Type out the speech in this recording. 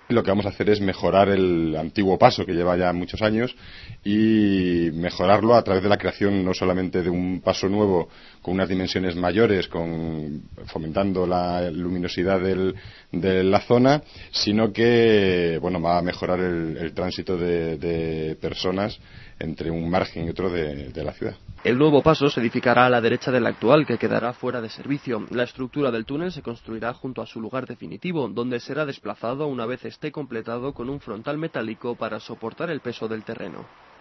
Lo que vamos a hacer es mejorar el antiguo paso que lleva ya muchos años y mejorarlo a través de la creación no solamente de un paso nuevo con unas dimensiones mayores, fomentando la luminosidad de la zona, sino que va a mejorar el tránsito de personas entre un margen y otro de la ciudad. El nuevo paso se edificará a la derecha del actual, que quedará fuera de servicio. La estructura del túnel se construirá junto a su lugar definitivo, donde será desplazado una vez esté completado con un frontal metálico para soportar el peso del terreno.